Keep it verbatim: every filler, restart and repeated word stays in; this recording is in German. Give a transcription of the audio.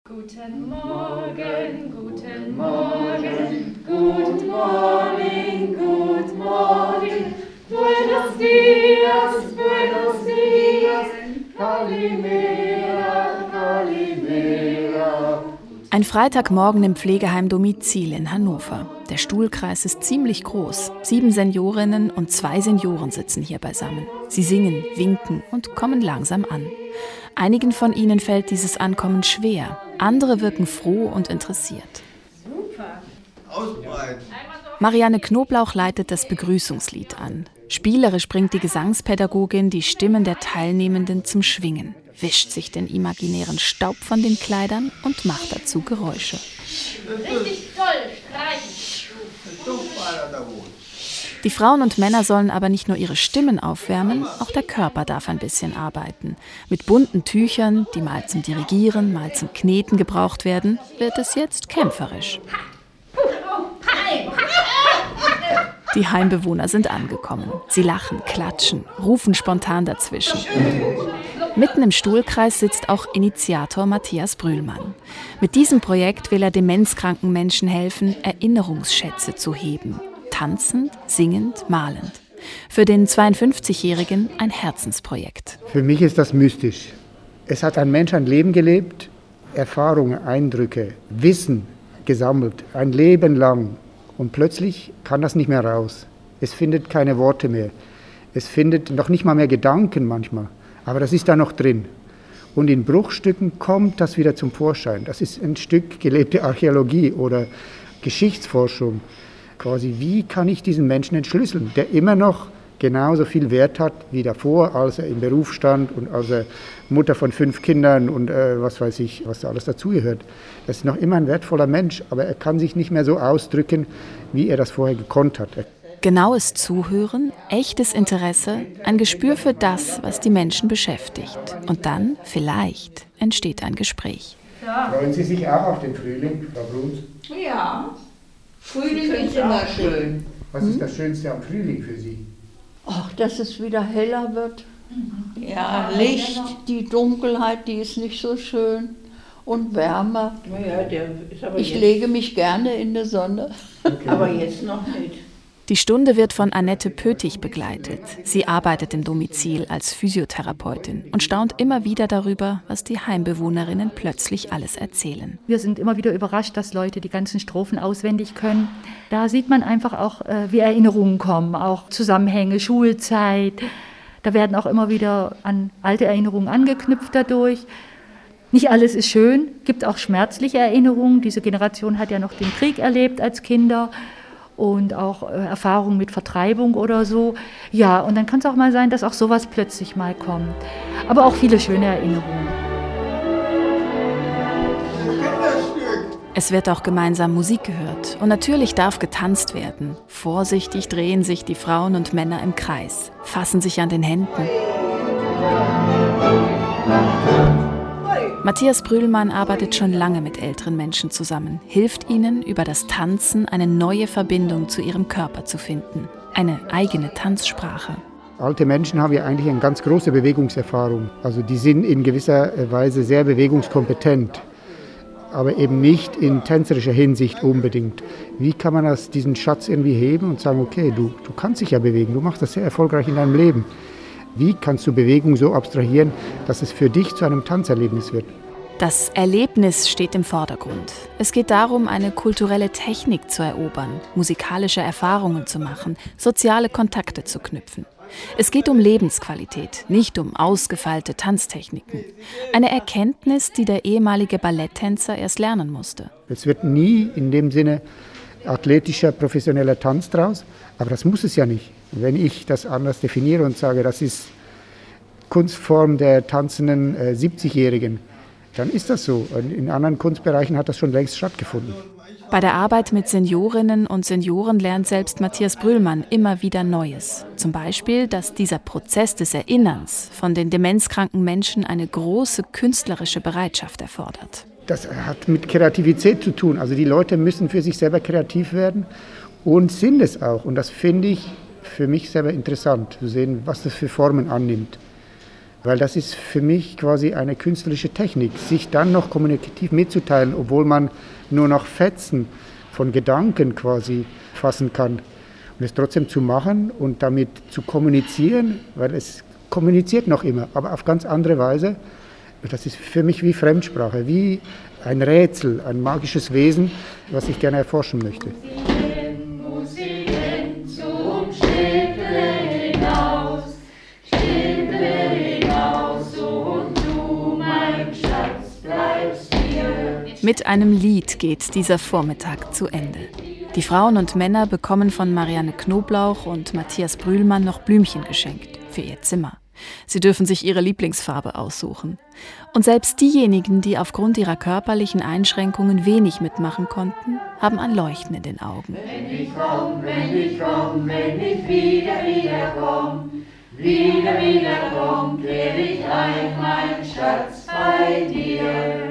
Guten Morgen, guten Morgen, good morning, good morning, buenos dias, buenos dias, Kalimera, Kalimera. Ein Freitagmorgen im Pflegeheim Domizil in Hannover. Der Stuhlkreis ist ziemlich groß. Sieben Seniorinnen und zwei Senioren sitzen hier beisammen. Sie singen, winken und kommen langsam an. Einigen von ihnen fällt dieses Ankommen schwer. Andere wirken froh und interessiert. Super. Ausbreiten. Marianne Knoblauch leitet das Begrüßungslied an. Spielerisch bringt die Gesangspädagogin die Stimmen der Teilnehmenden zum Schwingen, wischt sich den imaginären Staub von den Kleidern und macht dazu Geräusche. Richtig toll, streichen. Die Frauen und Männer sollen aber nicht nur ihre Stimmen aufwärmen, auch der Körper darf ein bisschen arbeiten. Mit bunten Tüchern, die mal zum Dirigieren, mal zum Kneten gebraucht werden, wird es jetzt kämpferisch. Die Heimbewohner sind angekommen. Sie lachen, klatschen, rufen spontan dazwischen. Mitten im Stuhlkreis sitzt auch Initiator Matthias Brühlmann. Mit diesem Projekt will er demenzkranken Menschen helfen, Erinnerungsschätze zu heben. Tanzend, singend, malend. Für den zweiundfünfzigjährigen ein Herzensprojekt. Für mich ist das mystisch. Es hat ein Mensch ein Leben gelebt, Erfahrungen, Eindrücke, Wissen gesammelt, ein Leben lang. Und plötzlich kann das nicht mehr raus. Es findet keine Worte mehr. Es findet noch nicht mal mehr Gedanken manchmal. Aber das ist da noch drin. Und in Bruchstücken kommt das wieder zum Vorschein. Das ist ein Stück gelebte Archäologie oder Geschichtsforschung. Quasi, wie kann ich diesen Menschen entschlüsseln, der immer noch genauso viel Wert hat wie davor, als er im Beruf stand und als er Mutter von fünf Kindern und äh, was weiß ich, was da alles dazugehört. Er ist noch immer ein wertvoller Mensch, aber er kann sich nicht mehr so ausdrücken, wie er das vorher gekonnt hat. Genaues Zuhören, echtes Interesse, ein Gespür für das, was die Menschen beschäftigt. Und dann, vielleicht, entsteht ein Gespräch. Ja. Freuen Sie sich auch auf den Frühling, Frau Bruns? Ja, Frühling ist immer schön. Was ist das Schönste am Frühling für Sie? Ach, dass es wieder heller wird. Ja, Licht. Die Dunkelheit, die ist nicht so schön. Und wärmer. Ja, der ist aber Ich jetzt, lege mich gerne in die Sonne. Okay. aber jetzt noch nicht. Die Stunde wird von Annette Pötig begleitet. Sie arbeitet im Domizil als Physiotherapeutin und staunt immer wieder darüber, was die Heimbewohnerinnen plötzlich alles erzählen. Wir sind immer wieder überrascht, dass Leute die ganzen Strophen auswendig können. Da sieht man einfach auch, wie Erinnerungen kommen, auch Zusammenhänge, Schulzeit. Da werden auch immer wieder an alte Erinnerungen angeknüpft dadurch. Nicht alles ist schön, gibt auch schmerzliche Erinnerungen. Diese Generation hat ja noch den Krieg erlebt als Kinder. Und auch äh, Erfahrungen mit Vertreibung oder so. Ja, und dann kann es auch mal sein, dass auch sowas plötzlich mal kommt. Aber auch viele schöne Erinnerungen. Es wird auch gemeinsam Musik gehört und natürlich darf getanzt werden. Vorsichtig drehen sich die Frauen und Männer im Kreis, fassen sich an den Händen. Matthias Brühlmann arbeitet schon lange mit älteren Menschen zusammen, hilft ihnen, über das Tanzen eine neue Verbindung zu ihrem Körper zu finden, eine eigene Tanzsprache. Alte Menschen haben ja eigentlich eine ganz große Bewegungserfahrung. Also die sind in gewisser Weise sehr bewegungskompetent, aber eben nicht in tänzerischer Hinsicht unbedingt. Wie kann man das, diesen Schatz irgendwie heben und sagen, okay, du, du kannst dich ja bewegen, du machst das sehr erfolgreich in deinem Leben. Wie kannst du Bewegung so abstrahieren, dass es für dich zu einem Tanzerlebnis wird? Das Erlebnis steht im Vordergrund. Es geht darum, eine kulturelle Technik zu erobern, musikalische Erfahrungen zu machen, soziale Kontakte zu knüpfen. Es geht um Lebensqualität, nicht um ausgefeilte Tanztechniken. Eine Erkenntnis, die der ehemalige Balletttänzer erst lernen musste. Es wird nie in dem Sinne athletischer, professioneller Tanz draus, aber das muss es ja nicht. Wenn ich das anders definiere und sage, das ist Kunstform der tanzenden äh, siebzigjährigen, dann ist das so. In anderen Kunstbereichen hat das schon längst stattgefunden. Bei der Arbeit mit Seniorinnen und Senioren lernt selbst Matthias Brühlmann immer wieder Neues. Zum Beispiel, dass dieser Prozess des Erinnerns von den demenzkranken Menschen eine große künstlerische Bereitschaft erfordert. Das hat mit Kreativität zu tun. Also die Leute müssen für sich selber kreativ werden und sind es auch. Und das finde ich für mich selber interessant, zu sehen, was das für Formen annimmt. Weil das ist für mich quasi eine künstlerische Technik, sich dann noch kommunikativ mitzuteilen, obwohl man nur noch Fetzen von Gedanken quasi fassen kann. Und es trotzdem zu machen und damit zu kommunizieren, weil es kommuniziert noch immer, aber auf ganz andere Weise. Das ist für mich wie Fremdsprache, wie ein Rätsel, ein magisches Wesen, was ich gerne erforschen möchte. Mit einem Lied geht dieser Vormittag zu Ende. Die Frauen und Männer bekommen von Marianne Knoblauch und Matthias Brühlmann noch Blümchen geschenkt für ihr Zimmer. Sie dürfen sich ihre Lieblingsfarbe aussuchen. Und selbst diejenigen, die aufgrund ihrer körperlichen Einschränkungen wenig mitmachen konnten, haben ein Leuchten in den Augen. Wenn ich komm, wenn ich komm, wenn ich wieder, wieder komm, wieder, wieder komm, kehr ich ein, mein Schatz, bei dir.